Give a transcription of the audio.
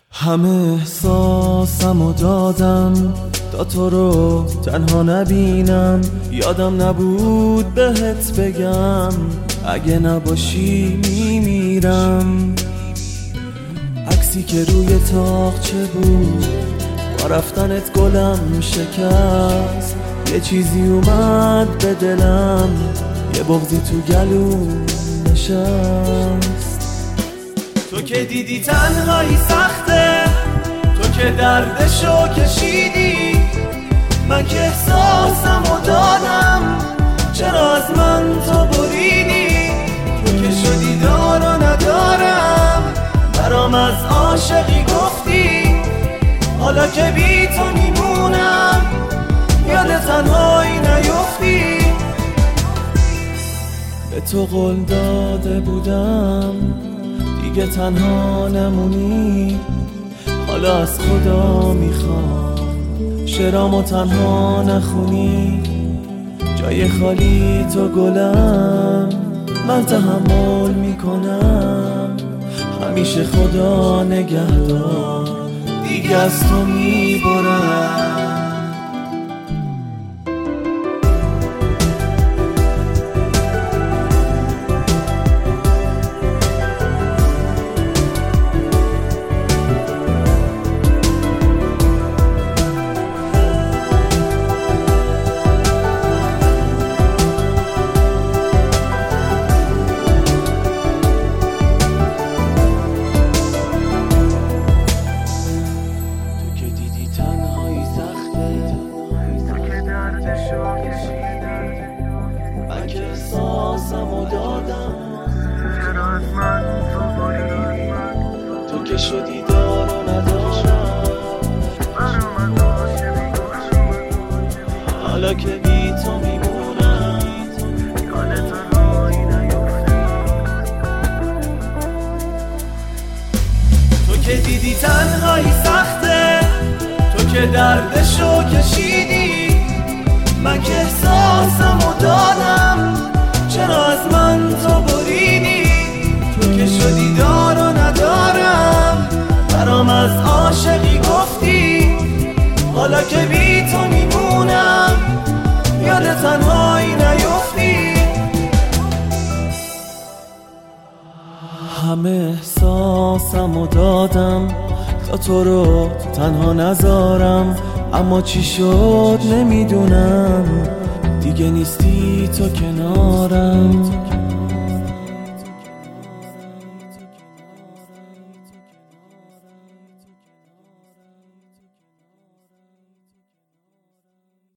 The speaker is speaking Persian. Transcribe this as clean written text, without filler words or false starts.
همه احساسمو دادم تا تو رو تنها نبینم. یادم نبود بهت بگم اگه نباشی میمیرم. عکسی که روی تاقچه بود با رفتنت گلم شکست. یه چیزی اومد به دلم، یه بغضی تو گلوم نشست. تو که دیدی تنهایی سخته، تو که دردشو کشیدی، من که احساسمو دادم چرا از من تو بریدی. تو که شدی دار و ندارم، برام از عاشقی گفتی، حالا که بی تو میمونم یاد تنهایی نیفتی. به تو قول داده بودم دیگه تنها نمونی، حالا از خدا میخوام شعرامو تنها نخونی. جای خالی تو گلم، من تحمل میکنم، همیشه خدا نگهدار دیگه از تو میبرم. من که احساسمو دادم چرا از من تو بریدی. تو که شدی دار و ندارم، برام از عاشقی گفتی، حالا که بی تو میمونم یاد تنهایی نیفتی. تو که دیدی تنهایی سخته، تو که دردشو کشیدی، من که احساسمو دادم چرا از من تو بریدی. تو که شدی دار و ندارم، برام از عاشقی گفتی، حالا که بی تو میمونم یاد تنهایی نیفتی. همه احساسمو دادم تا تو رو تنها نذارم، اما چی شد نمیدونم، دیگه نیستی تو کنارم.